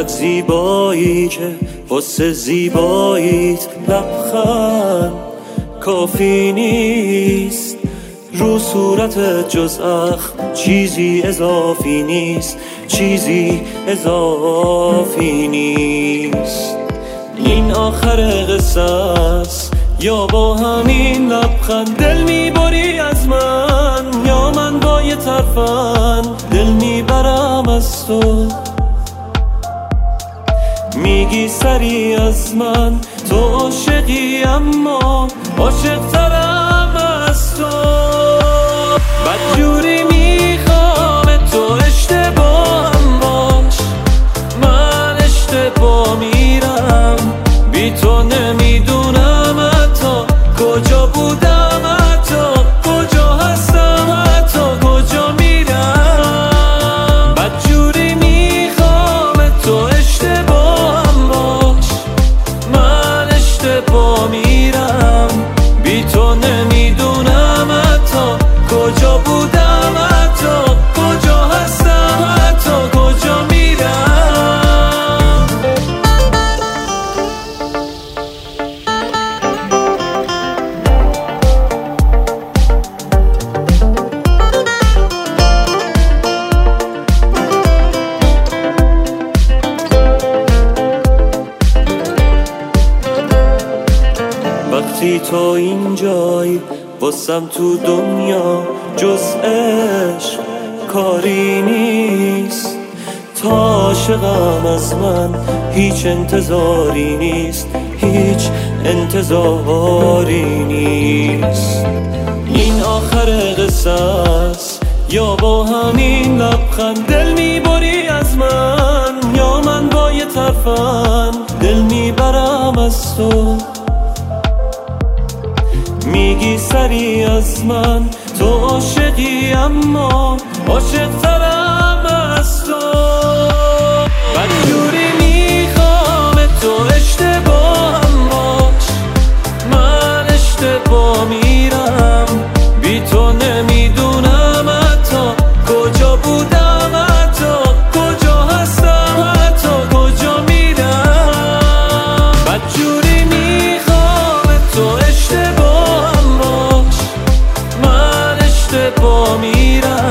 زیبایی که واسه زیباییت لبخند کافی نیست، رو صورتت جز اخم چیزی اضافی نیست، چیزی اضافی نیست. این آخر قصه است یا با همین لبخند دل میبری از من، یا من با یه طرفن دل میبرم از تو. میگی سری از من تو عاشقی، اما عاشق‌ترم از تو. بدجوری میخوام تو اشتباهم باش، من اشتباه میرم بی تو، نمیدونم حتی کجا بودم، حتی کجا هستم، حتی کجا میرم. بدجوری میخوام تو اشتباهم باش، من اشتباه میرم بی تو، نمیدونم حتی کجا بودم، حتی کجا هستم، حتی کجا میرم. وقتی تو اینجایی واسم تو دنیا جز عشق کاری نیست، تا عاشقم از من هیچ انتظاری نیست، هیچ انتظاری نیست. این آخر قصه است یا با همین لبخند دل میبری از من، یا من با یه طرفن دل میبرم از تو. میگی سری از من تو عاشقی، اما عاشق‌ترم از تو. بدجوری میخوام تو اشتباهم باش، من اشتباه میرم بی تو، نمیدونم حتی کجا بودم، حتی کجا هستم، حتی کجا میرم. بدجوری میخوام تو اشتباهم باش، من اشتباه میرم